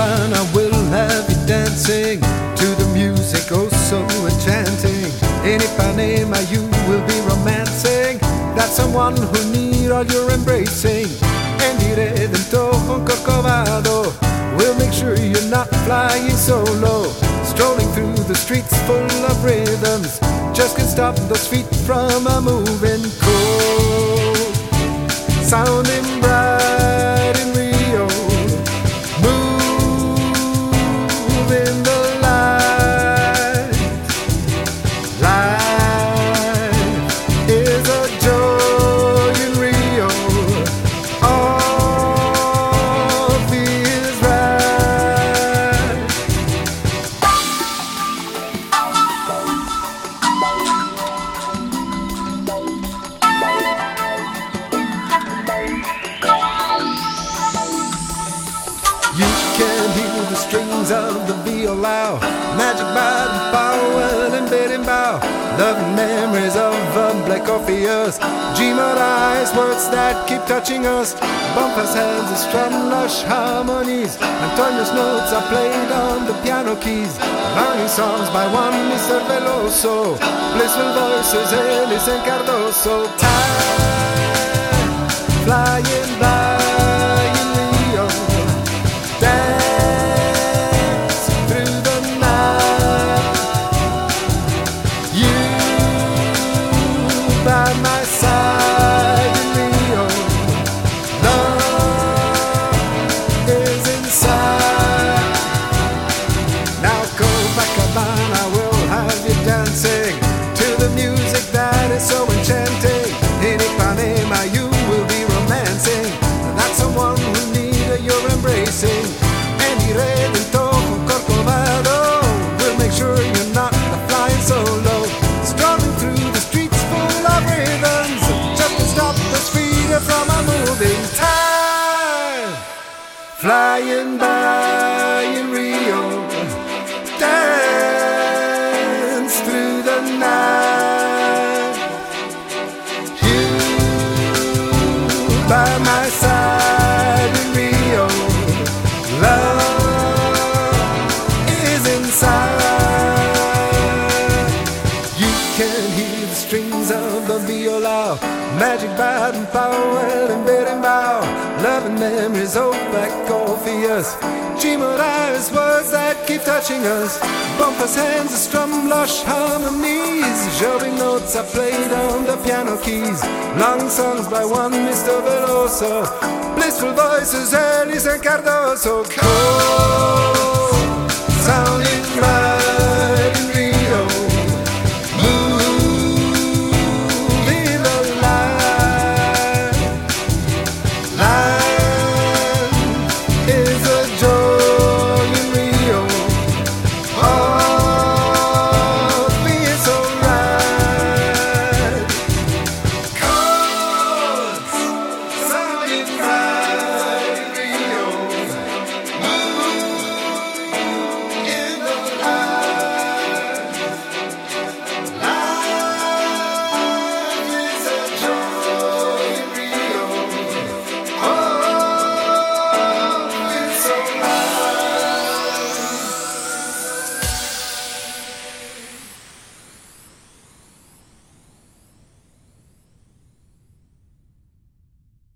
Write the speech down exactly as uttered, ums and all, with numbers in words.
Copacabana will have you dancing to the music oh so enchanting. In Ipanema you will be romancing that someone who need all your embracing. And the Redentore on Corcovado will make sure you're not flying solo. Strolling through the streets full of rhythms, just can't stop those feet from a moving. Cold, sounding bright in Rio, moving the light. Life is a joy in Rio. All feels right. You can hear the strings of the violão, magic body, power and berimbau, loving memories of a Black Orpheus, G Moraes, words that keep touching us. Bumpers hands that strum lush harmonies, Antonio's notes are played on the piano keys, learning songs by one Mister Veloso, blissful voices Elis and Cardoso. Time flying by in Rio, dance through the night. You by my side in Rio, love is inside. Now Copacabana will have you dancing to the music that is so enchanting. In Ipanema you will be romancing that someone who need your embracing. And the Redentore on Corcovado will make sure you're not flying solo. Strolling through the streets full of rhythms, just to stop the speed from a moving. Time flying by in Rio, dance through the night. You by my side in Rio, love is inside. You can hear the strings of the violão, magic bad and power and berimbau, loving memories of Black Orpheus, G Moraes, words that keep touching us. Bumpers hands that strum lush harmonies, shoving notes are played on the piano keys, long songs by one Mister Veloso, blissful voices Elis and Cardoso. Cold, sounding right.